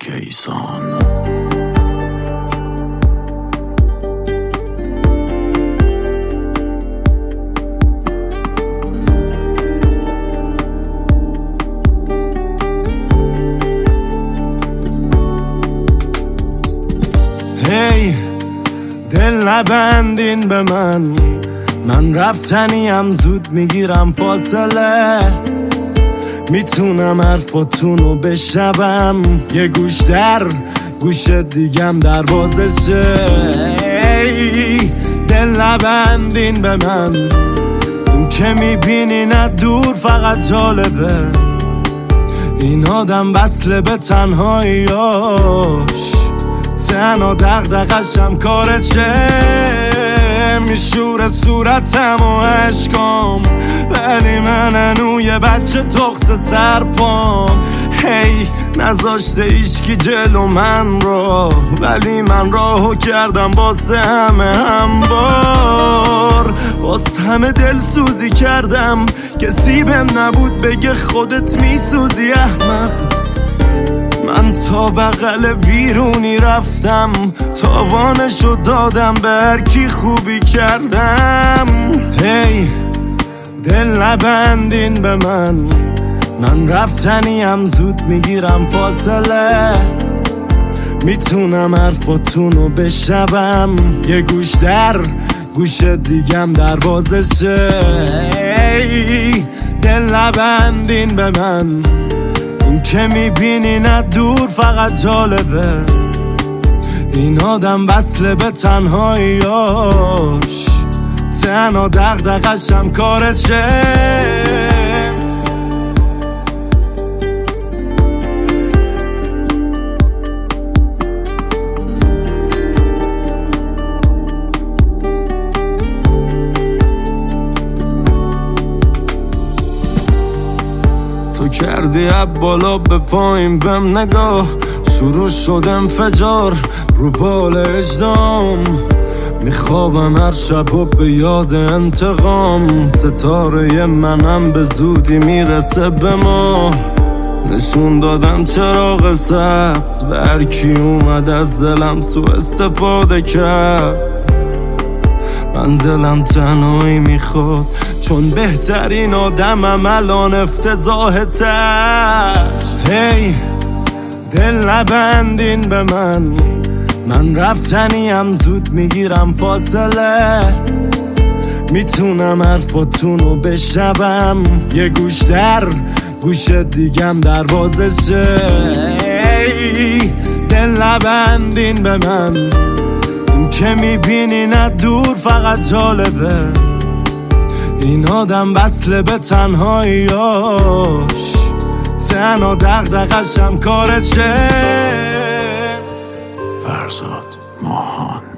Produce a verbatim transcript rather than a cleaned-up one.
کیسان. هی دل نبندین به من، من رفتنیم زود میگیرم فاصله. میتونم حرفاتونو بشنوم، یه گوش در گوش دیگم دروازشه. هی دل نبندین به من، اون که میبینی نه دور فقط جالبه. این آدم وصله به تنهاییاش، تنها دغدغه‌شم کارشه. میشوره صورتم و عشقام، ولی من هنو یه بچه تخص سرپام. هی نذاشته ایشکی جلو من رو، ولی من راهو کردم واسه همه همبار. واسه همه دل سوزی کردم، کسی بهم نبود بگه خودت میسوزی احمق. من تا بغل بیرونی رفتم، تاوانشو دادم به هر کی خوبی کردم. هی دل نبندین به من، من رفتنیم زود میگیرم فاصله. میتونم حرفاتونو بشنوم، یه گوش در گوش دیگم دروازشه. هی دل نبندین به من، اون که میبینی نه دور فقط جالبه. این آدم وصله به تنهاییاش، تنها دغدغه‌شم کارشه. تو کردی اب بالا به پایین بهم نگاه، شروع شد انفجار رو بال اجدام. میخوابم هر شب و به یاد انتقام، ستاره منم به زودی میرسه به ما. نشون دادم چراغ سبز به هر کی اومد از دلم سو استفاده کرد. من دلم تنهایی میخواد، چون بهترین آدمم الان افتضاح تش. هی دل نبندین به من، من رفتنیم زود میگیرم فاصله. میتونم حرفاتونو بشنوم، یه گوش در گوش دیگم دروازشه. هی دل نبندین به من، اون که میبینی نه دور فقط جالبه. این آدم وصله به تنهاییاش، تنها دغدغه‌شم کارشه. فرزاد ماهان.